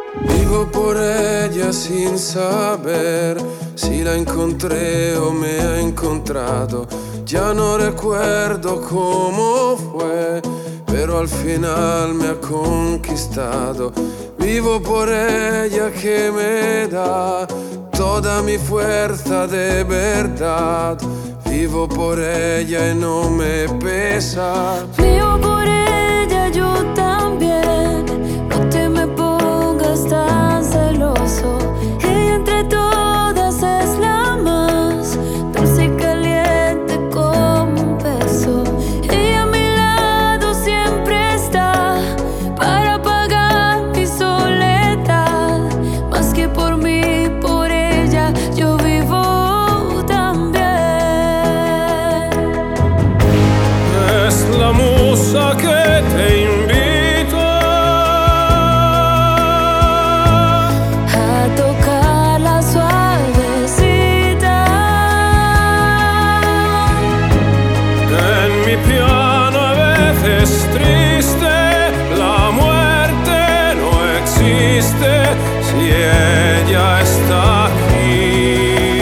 Vivo por ella sin saber si la encontré o me ha encontrado. Ya no recuerdo cómo fue, pero al final me ha conquistado. Vivo por ella que me da toda mi fuerza de verdad. Vivo por ella y no me pesa. Vivo por ella, yo también. No te me pongas tan celoso. Ella entre todas es la más dulce y caliente como un beso. Ella a mi lado siempre está para apagar mi soledad. Más que por mí, por ella yo vivo también. Es la musa que te invito A tocar la suavecita. en mi piano a veces triste. La muerte no existe si ella está aquí.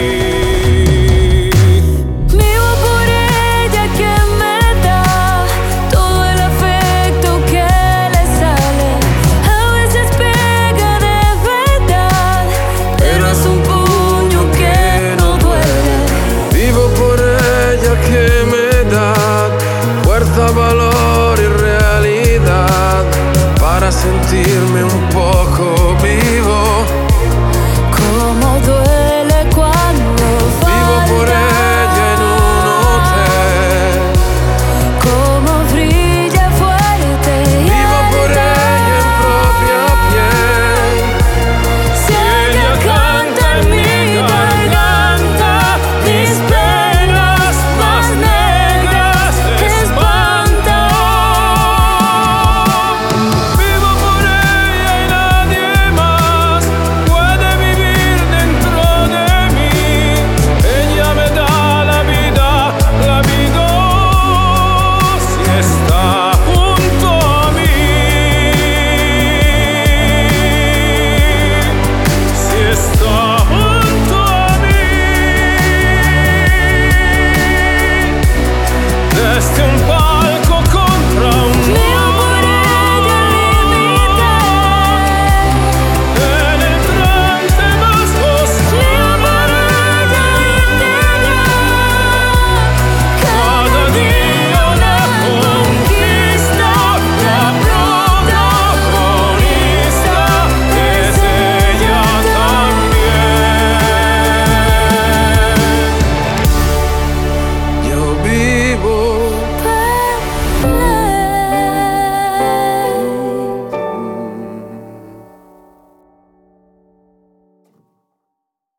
Vivo por ella que me da todo el afecto que le sale. A veces pega de verdad, pero es un puño que no duele. Vivo por ella que me da fuerza, valor y realidad para sentirme un poco